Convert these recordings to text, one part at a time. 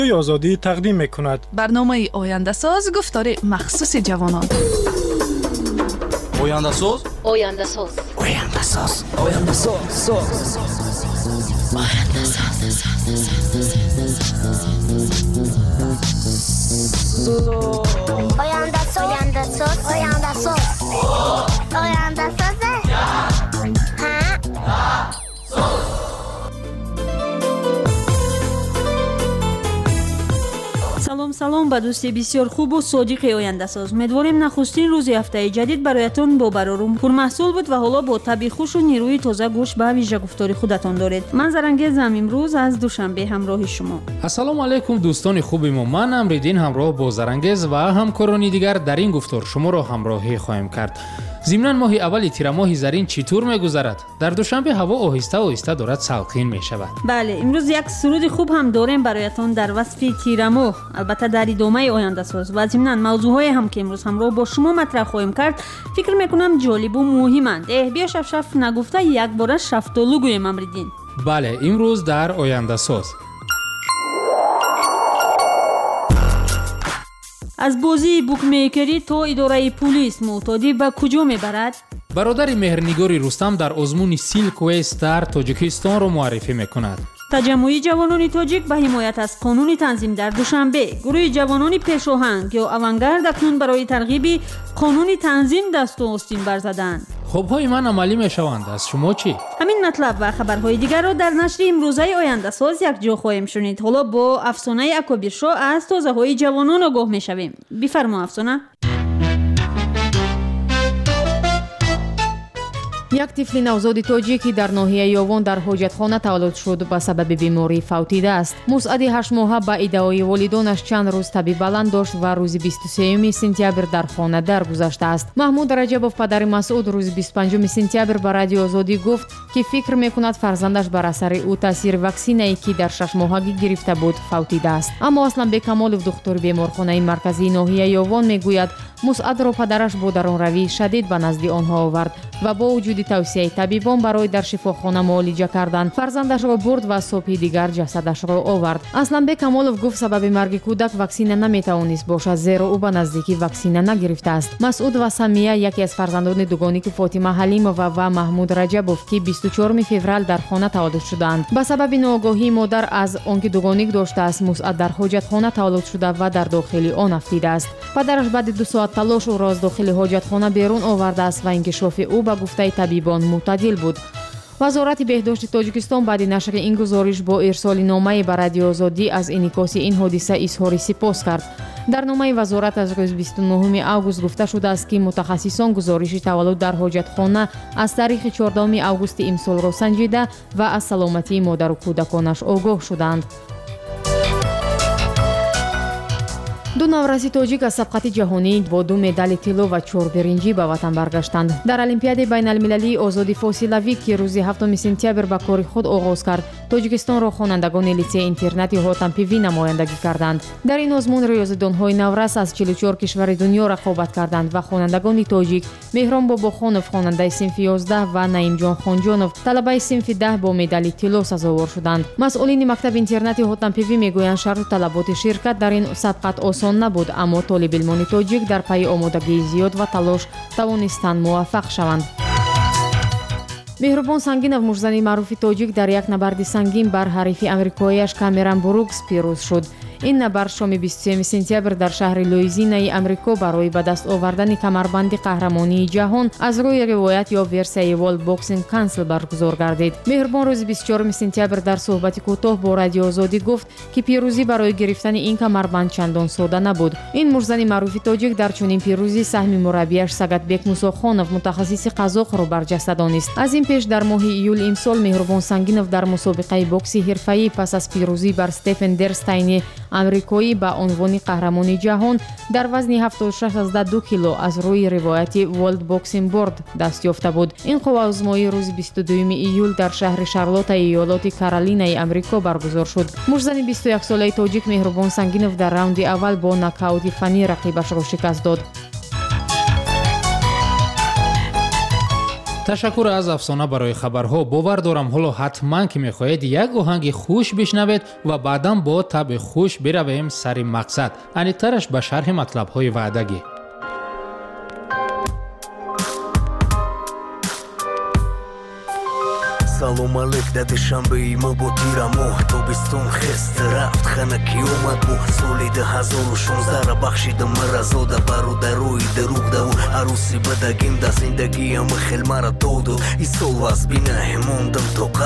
آزادی تقدیم می‌کند. برنامه آینده ساز گفتار مخصوص جوانان. آینده ساز. آینده ساز. آینده ساز. آینده ساز. آینده ساز. آینده ساز. آینده ساز. салом ба дӯсти бисёр хубу содиқи ояндасоз. умедворем нахустин рӯзи ҳафтаи ҷадид бароятон бо барорум пурмаҳсул буд ва ҳоло бо таби хушу нерӯи тоза гӯш ба вижа гуфтори худатон доред. ман Зарангезам, имрӯз аз душанбе ҳамроҳи шумо. ассалому алайкум дӯстони хуби мо. ман Амриддин ҳамроҳ бо Зарангез ва ҳамкорони дигар дар ин гуфтор шуморо ҳамроҳӣ хоҳем кард. зимнан моҳи аввали тирамоҳи зарин чӣ тур мегузарад? дар душанбе ҳаво оҳиста оҳиста дорад салқин мешавад. бале, имрӯз як суруди хуб ҳам дорем бароятон дар васфи тирамоҳ, албатта дар идомаи ояндасоз ва зимнан мавзӯъҳое ҳам ки имрӯз ҳамроҳ бо шумо матраҳ хоҳем кард, фикр мекунам ҷолибу муҳиманд. биё шафшаф нагуфта якбора шафтолу гӯем. Амриддин. бале, имрӯз дар ояндасоз аз бозии букмейкерӣ то идораи пулис мӯътодӣ ба куҷо мебарад? бародари меҳрнигори Рустам дар озмуни Silkwest дар Тоҷикистонро муаррифӣ мекунад. таҷаммӯи ҷавонони тоҷик ба ҳимоят аз қонуни танзим дар душанбе. гурӯҳи ҷавонони пешоҳанг ё авангард акнун барои тарғиби қонуни танзим дасту остин барзаданд. хобҳои ман амалӣ мешаванд. аз шумо чӣ? ҳамин матлаб ва хабарҳои дигарро дар нашри имрӯзаи ояндасоз якҷо хоҳем шунид. ҳоло бо афсонаи Акобиршо аз тозаҳои ҷавонон огоҳ мешавем. бифармо афсона. як тифли навзоди тоҷикӣ дар ноҳияи Ёвон дар ҳоҷатхона таваллуд шуд ба сабаби беморӣ фавтидааст. мусъади 8 моҳа ба иддаои волидонаш чанд рӯз таби баланд дошт ва рӯзи 23 сентябр дар хона даргузаштааст. Маҳмуд Раҷабов, падари Масъуд, рӯзи 25 сентябр ба Радиои Озодӣ гуфт ки фикр мекунад фарзандаш бар асари ӯ таъсири ваксинае ки дар 6-моҳагӣ гирифта буд фавтидааст. аммо Асланбек Камолов, духтури беморхонаи марказии ноҳияи Ёвон, мегӯяд мусъадро падараш бо даронравии шадид ба назди онҳо овард ва бо вуҷуди тавсияи табибон барои дар шифохона муолиҷа кардан фарзандашро бурд ва субҳи дигар ҷасадашро овард. Асланбек Камолов гуфт сабаби марги кӯдак ваксина наметавонист бошад, зеро ӯ ба наздикӣ ваксина нагирифтааст. Масъуд ва Самия, яке аз фарзандони дугоники Фотима Ҳалимова ва Маҳмуд Раҷабов, ки 24 феврал дар хона таваллуд шуданд. ба сабаби ноогоҳии модар аз он ки дугоник доштааст, мусъад дар ҳоҷатхона таваллуд шуда ва дар дохили он афтидааст. падараш баъди 2 соат талош ӯро аз дохили ҳоҷатхона берун овардааст ва инкишофи ӯ ба гуфтаи табибон мӯътадил буд. вазорати беҳдошти Тоҷикистон баъди нашри ин гузориш бо ирсоли номае ба Радиои Озодӣ аз инъикоси ин ҳодиса изҳори сипос кард. дар номаи вазорат аз рӯзи 29 август гуфта шудааст ки мутахассисон гузориши таваллуд дар ҳоҷатхона аз таърихи 14 августи имсолро санҷида ва аз саломатии модару кӯдаконаш огоҳ шуданд. ду навраси тоҷик аз сабқати ҷаҳонӣ бо 2 медали тилло ва 4 биринҷӣ ба ватан баргаштанд. дар олимпиадаи байналмилалии озоди фосилавӣ ки рӯзи 7 сентябр ба кори худ оғоз кард, тоҷикистонро хонандагони литсеи интернати Ҳотампивӣ намояндагӣ карданд. дар ин озмун риёзидонҳои наврас аз 44 кишвари дунё рақобат карданд ва хонандагони тоҷик Меҳрон Бобохонов, хонандаи синфи 11 ва Наимҷон Хонҷонов, талабаи синфи 10 бо медали тилло сазовор шуданд. масъулини мактаби интернати Ҳотампивӣ мегӯянд шарту талаботи ширкат дар ин сабқат осон набуд, аммо толибилмони тоҷик дар пайи омодагии зиёд ва талош тавонистанд муваффақ шаванд. меҳрубон Сангинов, мужзани маъруфи тоҷик, дар як набарди сангин бар ҳарифи амрикоиаш Камерон Брукс пирӯз шуд. ин набард шоми 23 сентябр дар шаҳри Луизинаи Амрико барои ба даст овардани камарбанди қаҳрамонии ҷаҳон аз рӯи ривоят ё версияи World Boxing Council баргузор гардид. меҳрубон рӯзи 24 сентябр дар суҳбати кӯтоҳ бо Радиои Озодӣ гуфт ки пирӯзӣ барои гирифтани ин камарбанд чандон сода набуд. ин мужзани маъруфи тоҷик дар чунин пирӯзӣ саҳми мураббияш Сагатбек Мусохонов, мутахассиси қазоқро барҷаста донист. аз ин пеш дар моҳи июл имсол меҳрубон Сангинов дар мусобиқаи бокси ҳирфаӣ пас аз пирӯзӣ бар Стефен Дерстайни амрикоӣ ба унвони қаҳрамони ҷаҳон дар вазни 76.2 кило аз рӯи ривояти World Boxing Board даст ёфта буд. ин қувваозмоӣ рӯзи 22 июл дар шаҳри Шарлоттаи иёлоти Каролинаи Амрико баргузор шуд. мужзани 21 солаи тоҷик Меҳрубон Сангинов дар раунди аввал бо нокаути фанӣ рақибашро шикаст дод. تشکر از افسانه برای خبرها. باور دارم حالا حتما که میخواهید یک آهنگ خوش بشنوید و بعدا با تب خوش برویم سر مقصد. انیترش به شرح مطلب های وعدگی. سلام علیک داده شنبه ای ما با تیرمو تابستون خست رفت خنکی اومد بو سالی 2016 را بخشیدم مرزاده برادروی دروغ دو عروسی بدگیم دا زندگی هم خیل مرا دادو ای سال واز بینه موندم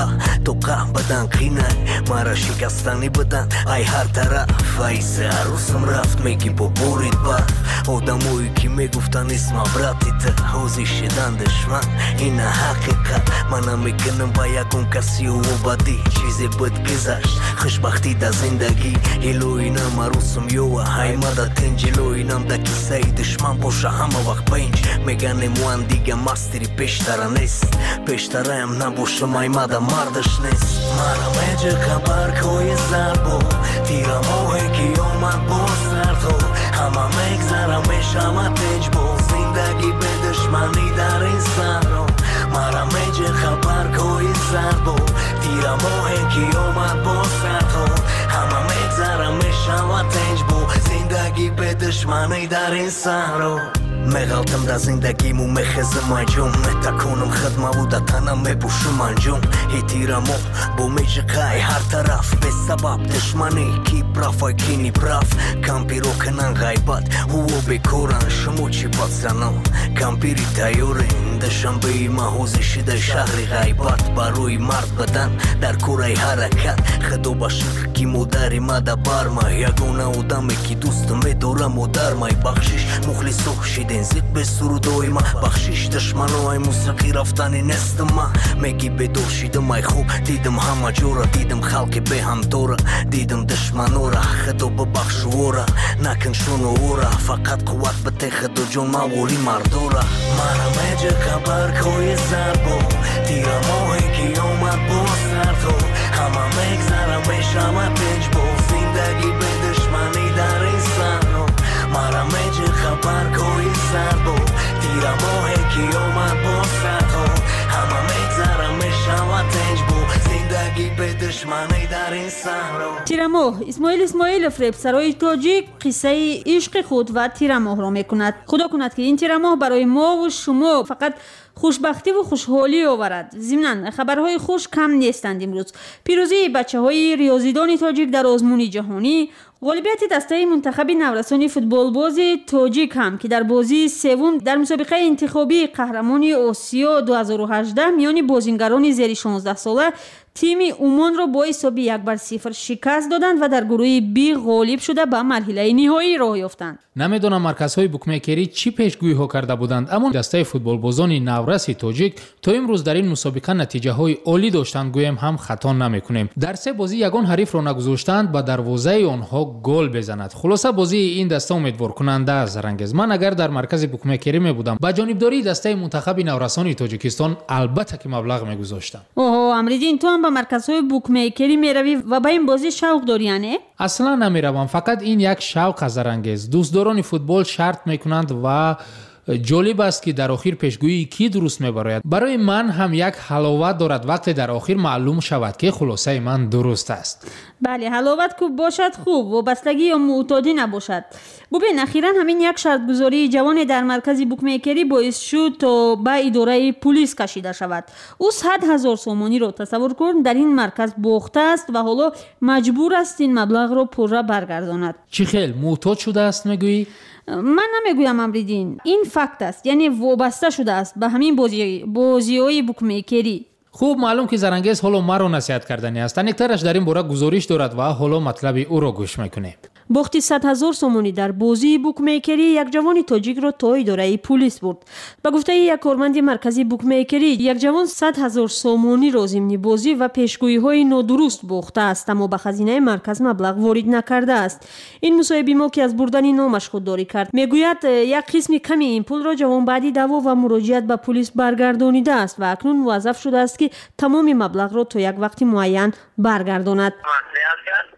توقع بدن قینه مرا شکستنی بدن ای هر طرف ای سه عروسم رفت میگی با بورید برف آدموی که میگفتن اسم براتیت حوزی شدن دشمن این حقیقت منم میکنم با یکون کسی و بدی چیزی بد گذشت خوشبختی دا زندگی هلوینم عروسم یو های مدد تنجلوینم دا کیسه دشمن باشه همه وقت پنج میگن موان دیگه مستری پیشتره نیست پیشتره هم نباشه مای مده مردش نیست مرا میجه خبر کوی زربو تیرم اوه که اومد با سرتو همه میگذرم میشم تنج با زندگی به دشمنی در این سرو مرا میجه خبر کوی زربو تیرم اوه که اومد با سرتو همه میگذرم میشم تنج با زندگی به دشمنی در این سرو میغلطم دا زندگیمو میخزم انجام میتکونم خدمه و دا تنم میپوشم انجام هی تیرمو بو میجه قای هر طرف به سبب دشمنی کی پرافای کی نی پراف کمپیرو کنن غیبت هو بکورن شمو چی باتزنو کمپیری تایورین دشنبه ای محوزی شده شهری غیبت بروی مرد بدن در کورای حرکت خدو با شکر کی مداری مده برما یگونه آدمی که دوست میدارم و در مای بخشش مخلصو شیده زیق به سرودوی ما بخشش دشمنوهای موسیقی رفتنی نست ما میگی بدوشیدم مای خوب دیدم همه جورا دیدم خلق به هم دورا دیدم دشمنورا خدو ببخش ورا نکن شونو ورا فقط قوت بته خدو جون ما ولی مردورا مرا میجه خبر کوی زربو تیرموهی که اومد با سرتو همه میگذرم میشم پنج با زندگی به دشمنی در این سرو مرا میجه خبر کوی زربو تیرموهی که اومد با سرتو همه میگذرم میشم تنج با زندگی به دشمنی در این سرو. تیرموه اسماعیل فریب سرای تاجیک قصه عشق خود و تیرموه را میکند. خدا کند که این تیرموه برای ما و شما فقط خوشبختی و خوشحالی آورد. ضمناً خبرهای خوش کم نیستند. امروز پیروزی بچه‌های ریاضیدان تاجیک در آزمون جهانی، غالبیت دسته منتخب نورسان فوتبال باز تاجیک هم که در بازی سوم در مسابقه انتخابی قهرمانی آسیا 2018 میان بازیگران زیر 16 ساله تیم عمان را با حساب 1-0 شکست دادند و در گروه بی غالب شده به مرحله نهایی راه یافتند. نمیدونم مرکزهای بوکمیکری چی پیشگویی ها کرده بودند، اما دسته فوتبال بازان نورس تاجیک تا امروز در این مسابقه نتیجه های عالی داشتند. گویم هم خطا نمیکنیم. در سه بازی یگان حریف را نگذاشتند با دروازه آنها گل بزند. خلاصه بازی این دسته امیدوار کننده است. رنگز من اگر در مرکز بوکمیکری می بودم با جانبداری دسته منتخب نورسان تاجیکستان البته که مبلغ میگذاشتم. اوه امریدین تو هم به مرکزهای بوکمیکری میروی و به این بازی شوق داری یعنی؟ اصلا نمیروم، فقط این یک شوق از رنگز. دوستداران فوتبال شرط میکنند و جالب است که در آخر پیشگویی کی درست میبراید. برای من هم یک حلاوت دارد وقتی در آخر معلوم شود که خلاصه من درست است. بله حلاوت خوب باشد خوب و بستگی یا معتادی نباشد. ببین اخیراً همین یک شرط گذاری جوان در مرکز بوکمیکری باعث شد تا به اداره پلیس کشیده شود. او 100,000 سومانی را تصور کن در این مرکز باخته است و حالا مجبور است این مبلغ را پوره برگرداند. چی خیل معتاد شده است میگویی؟ من نمیگویم امریدین، این فکت است، یعنی وابسته شده است به همین بازی‌های بوکمیکری. خوب معلوم که زرنگز حالا مرا نصیحت کردنی است. انیکترش در این باره گزارش دارد و حالا مطلب او را گوش میکنیم. باخت 100,000 سومانی در بازی بوکمیکری یک جوان تاجیک را تا اداره پلیس برد. به گفته یک کارمند مرکزی بوکمیکری یک جوان 100,000 سومانی را ضمن بازی و پیشگویی‌های نادرست باخته است اما به خزینه مرکز مبلغ وارد نکرده است. این مصاحبه ما که از بردن نامش خودداری کرد میگوید یک قسم کمی این پول را جوان بعدی دعوا و مراجعت به پلیس برگردانیده است و اکنون موظف شده است که تمام مبلغ را تا یک وقت معین برگرداند.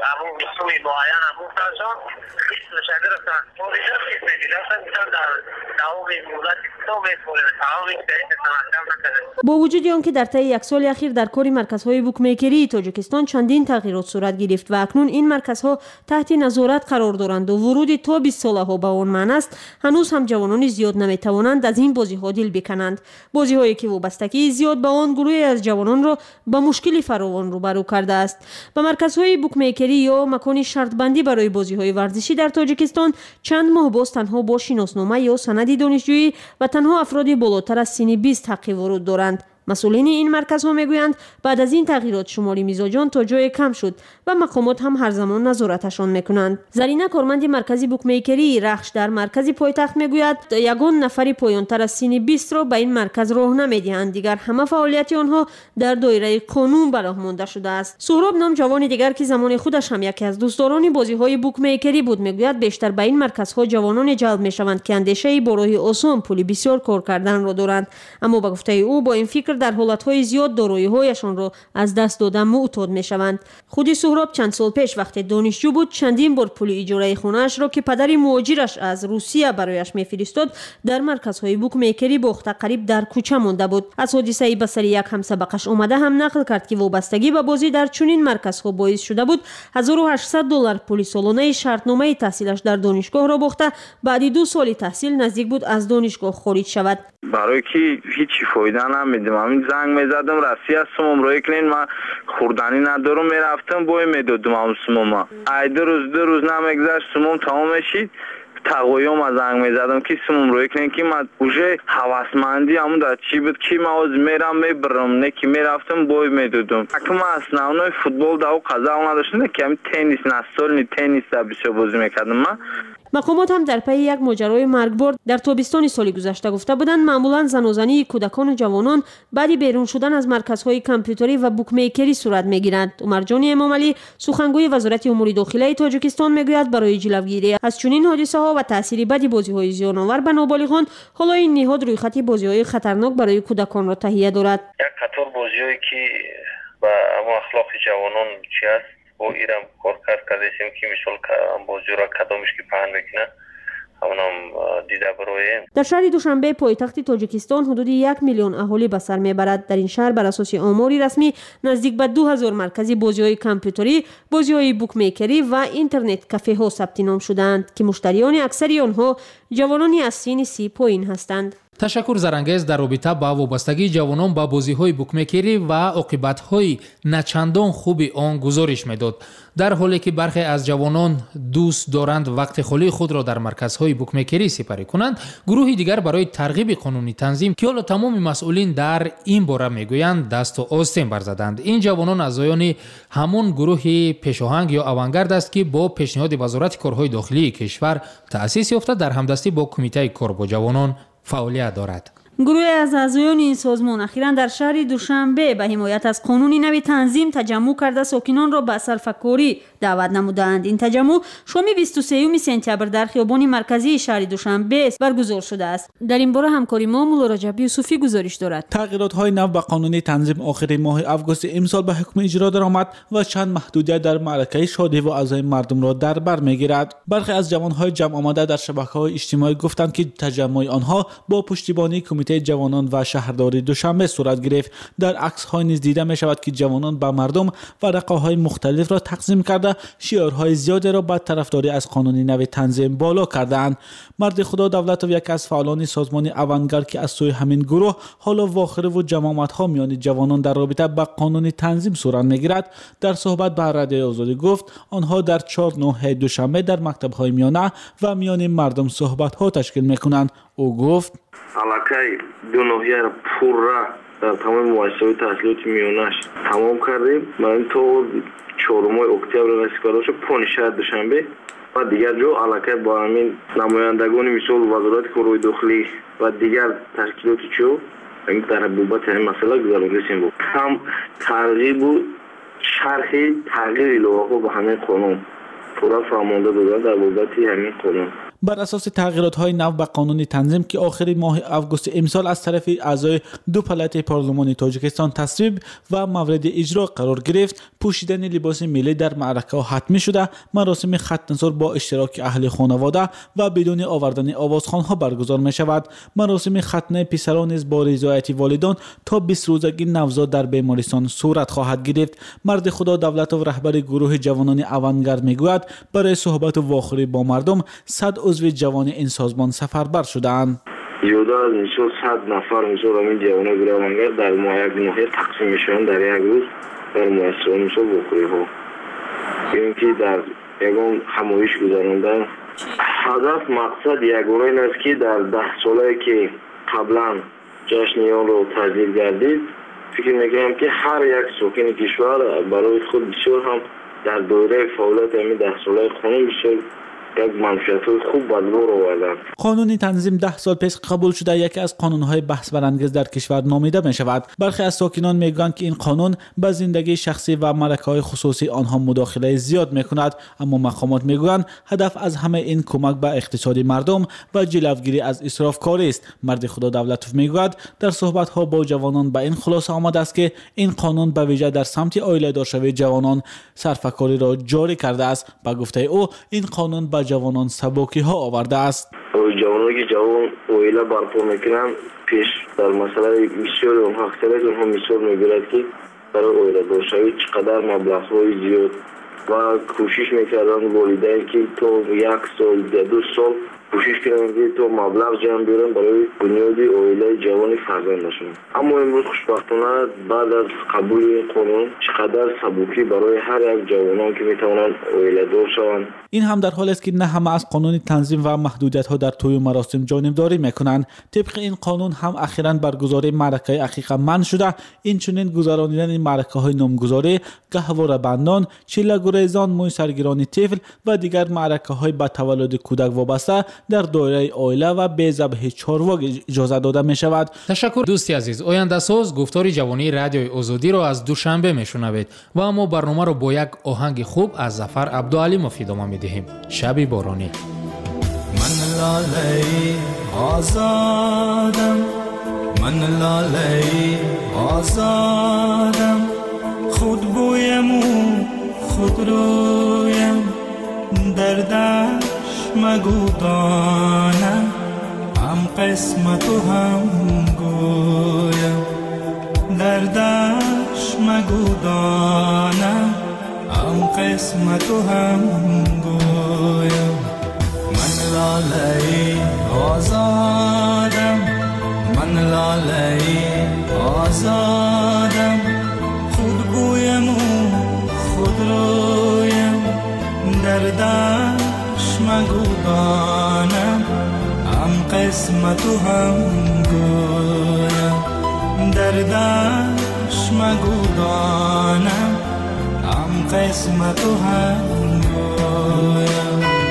ابو مسوی معین ابو تاشون اسم شجره تولیدات که می‌دیدن در داوم مولات تو می‌کنه تعاونی که تنظیم با وجود آنکه در طی یک سال اخیر در کار مرکزهای بوکمیکری تاجیکستان چندین تغییرات صورت گرفت و اکنون این مرکزها تحت نظارت قرار دارند و ورود تا 20 ساله‌ها به آن معنی است هنوز هم جوانان زیاد نمی‌توانند از این بازی‌ها دل بکنند. بازی‌هایی که وابستگی زیاد به آن گروهی از جوانان را به مشکلی فراوان روبرو کرده است. به مرکزهای بوکمیکری یا مکان شرط بندی برای بازی‌های ورزشی در تاجیکستان چند ماه باز تنها با شناسنامه یا سند دانشجویی و تنها افراد بالاتر از سن 20 حق ورود دارند. مسئولین این مرکزها میگویند بعد از این تغییرات شماری میزاجان تا جای کم شد و مقامات هم هر زمان نظارتشان میکنند. زرینه کارمند مرکزی بوکمیکری رخش در مرکزی پایتخت میگوید یگان نفری پایانتر از سن 20 را به این مرکز راه نمیدهند، دیگر همه فعالیت آنها در دایره قانون براه مانده شده است. سهراب نام جوان دیگر که زمان خودش هم یکی از دوستداران بازی‌های بوکمیکری بود میگوید بیشتر به این مرکزها جوانان جلب میشوند که اندیشه با راه آسان پول بسیار کار کردن را دارند، اما به گفته او با این فکر در حالتهای زیاد دارایی‌هایشان را از دست دادن معتاد می‌شوند. خود سهراب چند سال پیش وقتی دانشجو بود چندین بار پول اجاره خانه‌اش را که پدر مهاجرش از روسیه برایش می‌فرستاد در مرکزهای بوکمیکری باخته قریب در کوچه مانده بود. از حادثه به سر یک همسبقش آمده هم نقل کرد که وابستگی به بازی در چنین مرکزها باعث شده بود $1800 پول سالانه شرطنامه تحصیلش در دانشگاه را باخته بعد 2 سال تحصیل نزدیک بود از دانشگاه خارج شود. برای که هیچ فایده نمیدیم همین زنگ میزدم رسی هستم روی کنین من خوردنی ندارم میرفتم بوی میدادم هم سموم ای 2 روز نمیگذشت سموم تمام شید تقویم از زنگ میزدم که سموم روی کنین که من اوژه حواسمندی همون در چی بود که من از میرم میبرم نه که میرفتم بوی میدادم اکم اصناونای فوتبال داو قضاو نداشتم که همین تنیس نستال تنیس در بسیار بازی میکردم من. مقامات هم در پی یک ماجرای مرگبار در تابستان سال گذشته گفته بودند معمولا زنازنی کودکان و جوانان بعد بیرون شدن از مرکزهای کامپیوتری و بوکمیکری صورت میگیرند. عمرجان امامعلی سخنگوی وزارت امور داخلی تاجیکستان میگوید برای جلوگیری از چنین حادثه ها و تاثیر بدی بازی‌های زیان‌آور به نابالغان حالا این نهاد رویخط بازی‌های خطرناک برای کودکان را تهیه دارد. یک قطار بازی‌هایی که با اخلاق جوانان چی است و ایران کار کردیم که مثال بازی را کدامش که پهن میکنه همونم دیده برویم. در شهر دوشنبه پایتخت تاجیکستان حدود 1 میلیون اهالی به سر میبرد. در این شهر بر اساس آماری رسمی نزدیک به 2000 مرکزی بازی‌های کامپیوتری، بازی‌های بوکمیکری و اینترنت کافه ها ثبت نام شدند که مشتریان اکثری آنها جوانانی از سن 30 پایین هستند. تشکر زرانگیز در رابطه با وابستگی جوانان با بازی‌های بوکمیکری و عاقبت‌های نچندان خوبی آن گزارش می‌داد. در حالی که برخی از جوانان دوست دارند وقت خالی خود را در مرکزهای بوکمیکری سپری کنند، گروهی دیگر برای ترغیب قانونی تنظیم که حالا تمام مسئولین در این باره میگویند دست و آستین برزدند. این جوانان اعضایان همون گروه پیشاهنگ یا آوانگارد است که با پیشنهاد وزارت کارهای داخلی کشور تأسیس یافته در همدستی با کمیته کار با جوانان فعالیت دارد. گروه از اعضایان این سازمان اخیراً در شهر دوشنبه به حمایت از قانونی نوی تنظیم تجمع کرده ساکنان را به سرفکاری دعوت نمودند. این تجمع شام 23 سپتامبر در خیابان مرکزی شهر دوشنبه برگزار شده است. در این باره همکاری ما مولا رجب یوسفی گزارش دارد. تغییرات‌های نو به قانون تنظیم آخر ماه آگوست امسال به حکم اجرا درآمد و چند محدودیت در معرکه شادی و اعضای مردم را در بر میگیرد. برخی از جوان‌های جمع آمده در شبکه‌های اجتماعی گفتند که تجمع آنها با پشتیبانی کمیته جوانان و شهرداری دوشنبه صورت گرفت. در عکس‌های نیز دیده می‌شود که جوانان با مردم ورقه‌های مختلف را تقسیم کرده شعارهای زیادی را به طرفداری از قانون نو تنظیم بالا کردند. مرد خدا دولت و یکی از فعالان سازمان آوانگارد که از سوی همین گروه حالا واخره و جماعت‌ها میان جوانان در رابطه با قانون تنظیم صورت می‌گیرد در صحبت با رادیو آزادی گفت آنها در 4/9 دوشنبه در مکتب‌های میانه و میان مردم صحبت‌ها تشکیل می‌کنند. او گفت علاقه دو ناحیه را پر را در تمام مؤسسات تحصیلاتی میانش تمام کردیم. من تو 4 اکتبر رسیدگار شد 5 دوشنبه و دیگر جو علاقه با همین نمایندگان مثل وزارت کارهای داخلی و دیگر تشکیلاتی چو این در بابت این مسئله گزارش بود. هم ترغیب و شرح تغییر لوحه با همین قانون پر صورت فرمانده دادن در بابت همین قانون. بر اساس تغییرات‌های نو به قانون تنظیم که آخر ماه آگوست امسال از طرف اعضای دو پالات پارلمانی تاجیکستان تصویب و مورد اجرا قرار گرفت، پوشیدن لباس ملی در معرکه حتمی شده، مراسم ختنه‌سال با اشتراک اهل خانواده و بدون آوردن آوازخوان‌ها برگزار می‌شود. مراسم ختنه پسران نیز با رضایت والدان تا 20 روزگی نوزاد در بیمارستان صورت خواهد گرفت. مرد خدا دولتov رهبر گروه جوانان اوانگارد میگوید برای صحبت واخوری با مردم 100 عضو جوان این سازمان سفربر شدند. یودا از میشو 100 نفر میشو همین جوانای گروه اوانگارد در ماه تقسیم میشن در یک روز در مؤسسه میشو واخوری ها. اینکه در یگان همایش گذراندن. هدف مقصد یگانه این است که در 10 ساله که قبلا جشن ایران رو تجلیل گردید، فکر میکنم که هر یک ساکن کشور برای خود بسیار هم در دوره فعالیت همین 10 ساله خانم بسیار یک منفعت‌های خوب به دور آوردند. قانون تنظیم 10 سال پیش قبول شده یکی از قانون‌های بحث برانگیز در کشور نامیده می‌شود. برخی از ساکنان میگویند که این قانون به زندگی شخصی و ملکه‌های خصوصی آنها مداخله زیاد می‌کند، اما مقامات میگویند هدف از همه این کمک به اقتصاد مردم و جلوگیری از اسرافکاری است. مرد خدا دولتوف میگوید در صحبت‌ها با جوانان به این خلاصه آمده است که این قانون به ویژه در سمت عائله‌دارشوی جوانان صرفه‌کاری را جاری کرده است. به گفته او این قانون به جوانان سبکی ها آورده است. جوانانی که جوان عائله برپا میکنن پیش در مسئله بسیار اونها اختلاف اونها مثال میگیرد که برای عائله دارشوی چقدر مبلغ‌های زیاد و کوشش میکردن والدین که تو 1 سال یا 2 سال کوشش کردن که تو مبلغ جمع بیارن برای بنیاد عائله جوان فرزندشون. اما امروز خوشبختانه بعد از قبول این قانون چقدر سبکی برای هر یک جوانان که میتونن عائله دار شوند. این هم در حالی است که نه همه از قانون تنظیم و محدودیت‌ها در طی مراسم جانبداری میکنند. طبق این قانون هم اخیراً برگزاری معرکه عقیقه منع شده. این چنین گذراندن معرکه‌های نامگذاری، گهواره بندان، چله گریزان، موی سرگیرانی طفل و دیگر معرکه‌های به تولد کودک وابسته در دایره عائله و به ذبح چارواک اجازه داده می شود. تشکر دوستی عزیز. آینده ساز گفتار جوانی رادیوی آزادی را از دوشنبه میشنوید و اما برنامه را با یک آهنگ خوب از ظفر عبدالعلی مفید ادامه میدهیم. شبی بارانی. من لاله آزادم، من لاله آزادم، خود بویم و خود رویم، دردش مگو دانم، هم قسمت و هم گویم، دردش مگو دانم، هم قسمت و هم گویم. من لاله آزادم، من لاله آزادم، خود بویم و خود رویم، دردش مگو دانم، هم قسمت و هم گویم، دردش مگو دانم، هم قسمت و هم گویم.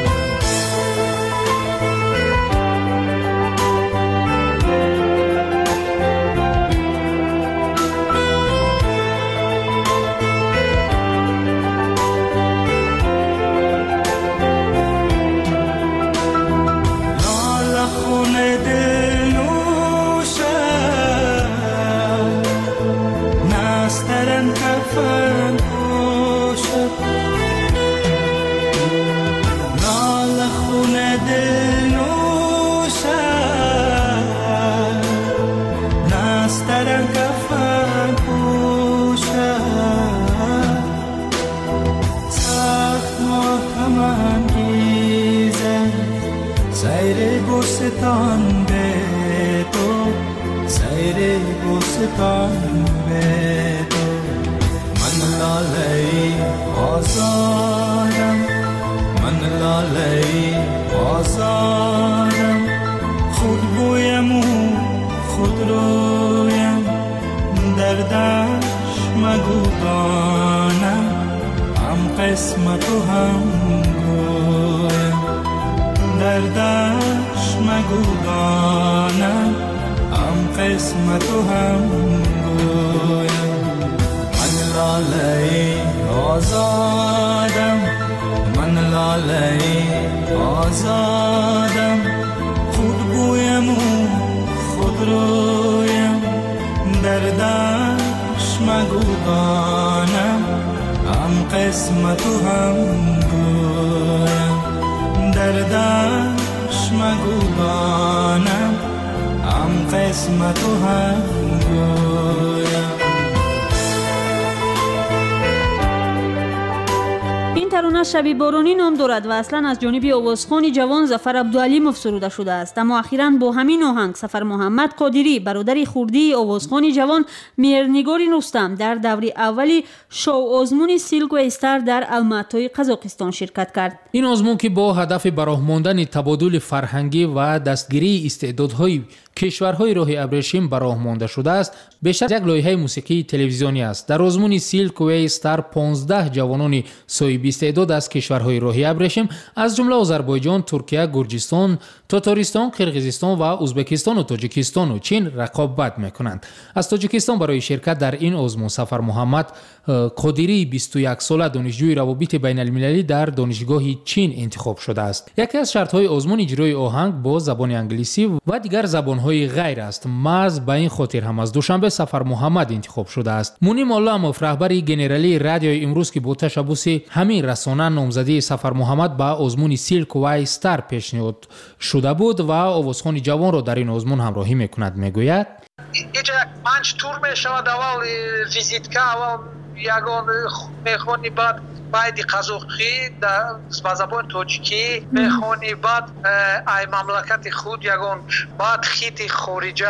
گلستان به تو، سیر گلستان به تو، من لاله آزادم، من لاله آزادم، خود بویم و خود رویم، دردش مگو دانم، هم قسمت و هم گویم، دردش مگو دانم، هم قسمت و هم گویم. من لاله آزادم، من ناله آزادم خود گویم و خود رویم دردش مگو دانم هم قسمت و هم گویم دردش مگو دانم هم قسمت و هم گویم. این ترانه شبی بارانی نام دارد و اصلا از جانب آوازخوان جوان ظفر عبدالعلیموف سروده شده است، اما اخیراً با همین آهنگ سفر محمد قادری برادر خردی آوازخوان جوان مهرنگار رستم در دوره اولی شو آزمون سیلک و استر در الماتای قزاقستان شرکت کرد. این آزمون که با هدف براه ماندن تبادل فرهنگی و دستگیری استعدادهای کشورهای راه ابریشم براه مانده شده است، بیشتر یک لایحه موسیقی تلویزیونی است. در آزمون سیلک و استر 15 جوانان صاحب استعداد از کشورهای راه ابریشم از جمله آذربایجان، ترکیه، گرجستان، تاتارستان، قرقیزستان و ازبکستان و تاجیکستان و چین رقابت میکنند. از تاجیکستان برای شرکت در این آزمون سفر محمد قادری 21 ساله دانشجوی روابط بین المللی در دانشگاه چین انتخاب شده است. یکی از شرط‌های آزمون اجرای آهنگ با زبان انگلیسی و دیگر زبان‌های غیر است. محض به این خاطر هم از دوشنبه سفر محمد انتخاب شده است. مونی مولاموف رهبر گنرالی رادیو امروز که با تشبث همین رسانه نامزدی سفر محمد به آزمون سیلک و استر پیشنهاد شده بود و آوازخوان جوان را در این آزمون همراهی میکند. میگوید اینجا 5 تور میشود. اول ویزیتکا، اول یگان میخوانی، بعد قزاقی با زبان تاجیکی میخوانی، بعد ای مملکت خود یگان، بعد خیت خارجه.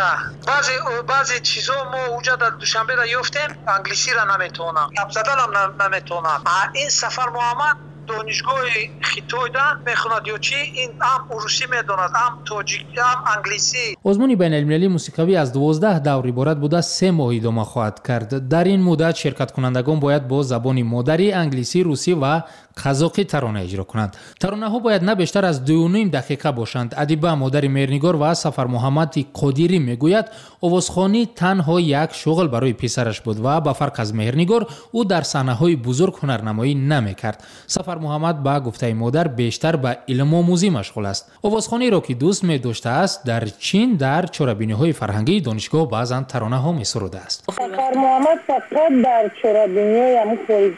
بعضی چیزا ما اونجا در دوشنبه را یافتیم، انگلیسی را نمیتونم، حرف زدن هم نمیتونم. این سفر محمد دانشگاه خیتوی ده میخوند یا چی، این هم روسی میدوند، هم تاجیکی، هم انگلیسی. آزمون بین المللی موسیقی از 12 دور عبارت بوده 3 ماه ادامه خواهد کرد. در این مدت شرکت کنندگان باید با زبان مادری انگلیسی، روسی و قزاقی ترانه اجرا کنند. ترانه ها باید نه بیشتر از 2.5 دقیقه باشند. ادیبه مادر مهرنگار و سفر محمد قادری میگوید آوازخوانی تنها یک شغل برای پسرش بود و به فرق از مهرنگار او در صحنه های بزرگ هنرنمایی نمیکرد. سفر محمد با گفته مادر بیشتر به علم آموزی مشغول است. آوازخوانی را که دوست می داشته است در چین در چاره‌بینی‌های فرهنگی دانشگاه بعضن ترانه ها می سروده است. سفر محمد فقط در چاره‌بینی همون خارجی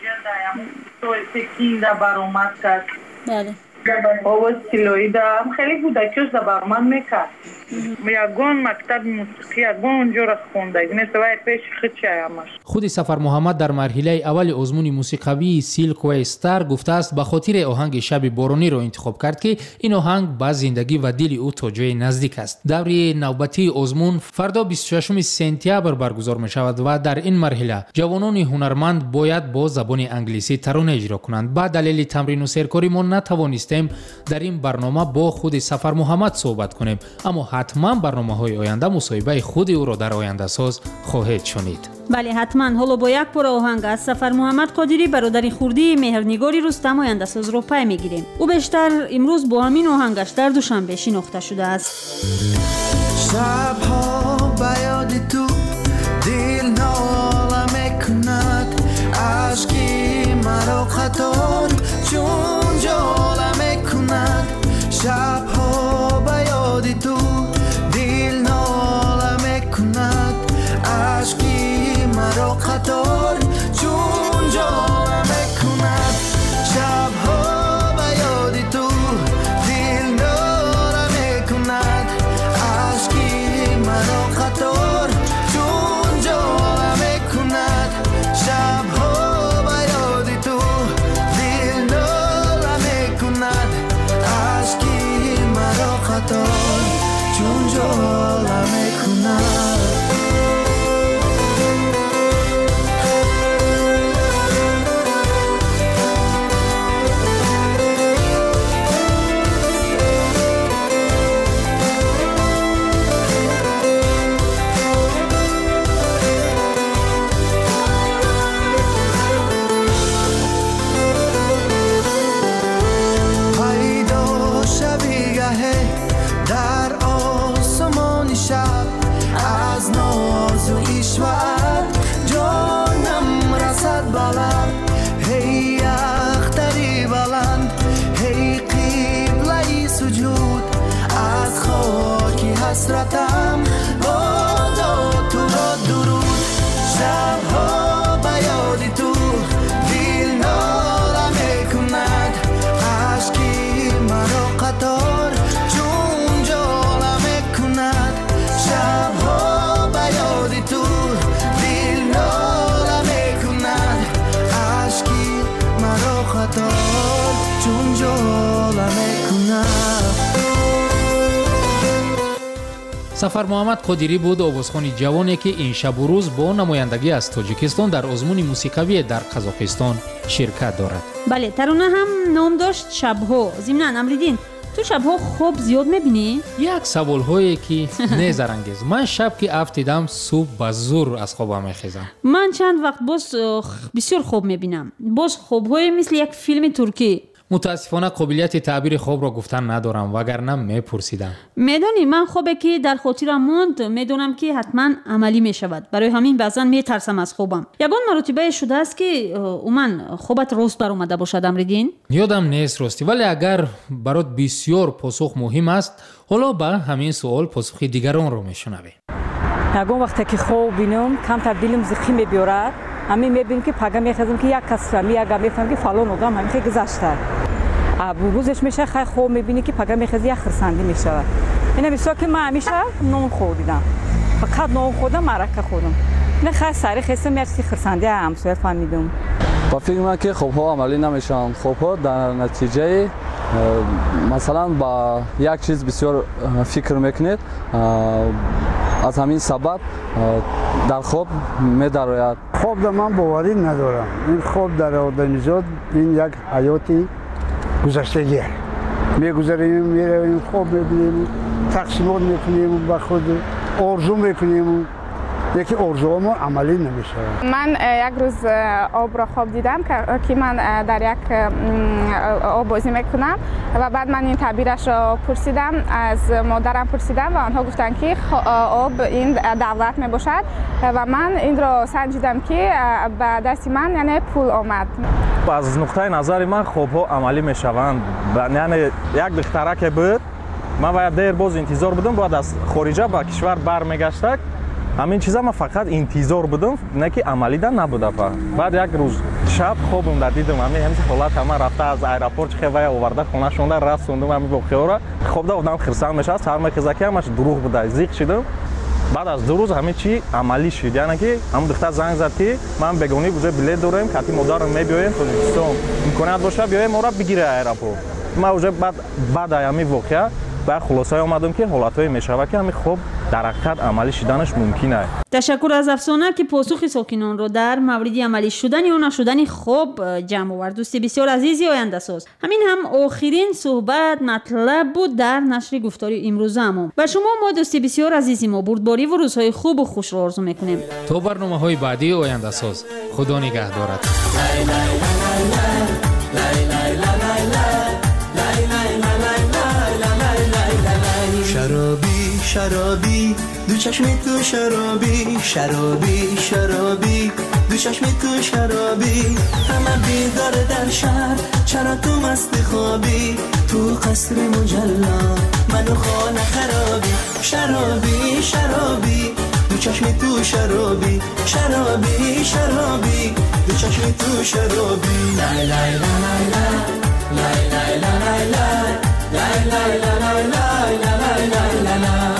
توی در برآمد کرد. بله. آواز سیلایی هم خیلی کودکیش در برآمد میکرد. یگان مکتب موسیقی یگان اونجا را خوندگی نیست و پیش خیلی همش. خود سفر محمد در مرحله اول آزمون موسیقی سیلک و استر گفته است به خاطر آهنگ شب بارانی را انتخاب کرد که این آهنگ با زندگی و دل او تا جای نزدیک است. دوره نوبتی آزمون فردا 26 سپتامبر برگزار می شود و در این مرحله جوانان هنرمند باید با زبان انگلیسی ترانه اجرا کنند. با دلیل تمرین و سرکاری ما نتوانستیم در این برنامه با خود سفر محمد صحبت کنیم، اما حتما برنامه‌های آینده مصاحبه خود او را در آینده ساز خواهید شنید. بله حتما. حالا با یک پر آهنگ از سفر محمد قادری برادر خردی مهرنگاری رستم آینده ساز رو پی میگیریم. او بیشتر امروز با همین آهنگش در دوشنبه شناخته شده است. شب‌ها به یاد تو دل ناله میکند، عشقی مرا خطار چون جاله میکند. شب‌ها به یاد تو دل ناله میکند، عشقی مرا خطار چون جاله میکند. شب‌ها به یاد تو دل ناله میکند، عشقی مرا خطار چون جاله میکند. شب‌ها به یاد تو دل ناله میکند، عشقی مرا خطار چون جاله میکند. در آسمان شب از سفر محمد قادری بود آوازخوان جوانی که این شب و روز با نمایندگی از تاجیکستان در آزمون موسیقی در قزاقستان شرکت دارد. بله، ترانه هم نام داشت شبها. ضمناً امریدین تو شبها خواب زیاد میبینی؟ یک سوال هایی که نظرانگیز. من شب که افتیدم صبح به زور از خوابم میخیزم. من چند وقت باز بسیار خواب میبینم. باز خوابهای مثل یک فیلم ترکی. متاسفانه قابلیت تعبیر خواب را گفتن ندارم وگرنه میپرسیدم. میدانی من خوابی که در خاطرم ماند میدونم که حتما عملی میشود. برای همین بعضا میترسم از خوابم. یگان مرتبه شده است که من خوابت راست بر اومده باشد امریدین؟ یادم نیست راستی، ولی اگر برات بسیار پاسخ مهم است حالا به همین سوال پاسخ دیگران رو میشنویم. یگان وقتی که خواب بینم کمتر دلم زخم میبیارد. همین میبینم که پگه میخزم که یک کس میفهم که فلان آدم همین خیلی گذشته. روزش میشه خیلی خوب میبینی که پگه میخزی یک خرسندی میشه. اینه بسیار که من همیشه نون خوردیدم. فقط نون خوردم مرکه خوردم. نه خیلی سریع خستم یک خرسندی همسایه فهمیدم. با فکر من که خوبها عملی نمیشن. خوبها در نتیجه مثلا با یک چیز بسیار فکر میکنید، از همین سبب در خواب می‌دراید. خواب در من باوری ندارم. این خواب در آدمیزاد این یک حیاتی گذشتگی است. میگذریم میرویم خواب میبینیم، تقسیمات میکنیم با خود، آرزو میکنیم. یکی آرزوام عملی نمیشه. من یک روز آب را خواب دیدم که من در یک آب بازی میکنم و بعد من این تعبیرش را پرسیدم، از مادرم پرسیدم و آنها گفتن که آب این دولت میباشد و من این را سنجیدم که به دست من یعنی پول آمد. از نقطه نظر من خوابها عملی میشوند. یعنی یک دختره که بود من باید دیر باز انتظار بودم، بعد از خارجه به کشور برمیگشتم. همین چیزا من فقط انتظار بودم، نه که عملی در نبوده. بعد یک روز شب خوابم در دیدم همین حالت همه رفته از ایرپورت خیوای آورده خونه شونده رسوندم همین واقعه را. خواب ده آدم خرسند میشه، سر میخیزه که همش دروغ بوده. زیق شدم. بعد از 2 روز همه چی عملی شد. یعنی که همون دختر زنگ زد که من بگونی بوده بلیط دارم که مادرم میبیایم تو نیستم امکانات باشه بیایم ما را بگیره ایرپورت. من اوجه بعد همین واقعه با خلاصه آمدم که حالتهای میشود که همین خوب در حقیقت عملی شدنش ممکنه. تشکر از افسانه که پاسخ ساکنان رو در مورد عملی شدن یا نشدن خوب جمع آورد. دوستی بسیار عزیزی آینده ساز، همین هم آخرین صحبت مطلب بود در نشر گفتاری امروزمون. و شما ما دوستی بسیار عزیزی ما بردباری و روزهای خوب و خوش رو آرزو میکنیم. تا برنامه‌های بعدی آینده ساز، خدا نگهدارت. شرابی شرابی دو چشم تو شرابی شرابی شرابی دو چشم تو شرابی همه بیدار در شهر چرا تو مست خوابی تو قصر مجلا منو خانه خرابی شرابی شرابی دو چشم تو شرابی شرابی شرابی دو چشم تو شرابی لای لای لای لای لای لای لای لای لای لای لای لای لای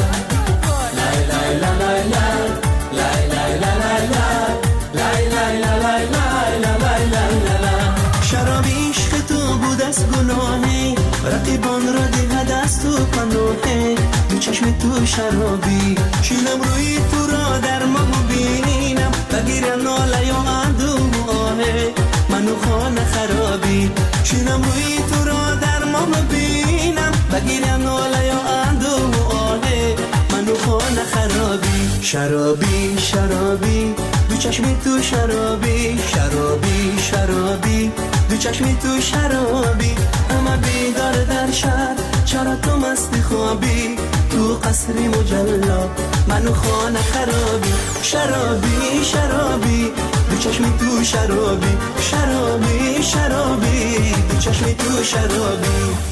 شرابی عشق تو بود از گناهی رقیبان را ده دست تو پناهی دو چشم تو شرابی شیلم روی تو را در ما ببینم بگیر ناله یا اندوم آهی منو خانه خرابی شیلم روی تو را در ما ببینم بگیر ناله یا اندوم آهی منو خانه خرابی شرابی شرابی دو چشم تو شرابی شرابی شرابی دو چشم تو شرابی همه بیدار در شهر چرا تو مست خوابی تو قصر مجلا منو خانه خرابی شرابی شرابی دو چشم تو شرابی شرابی شرابی دو چشم تو شرابی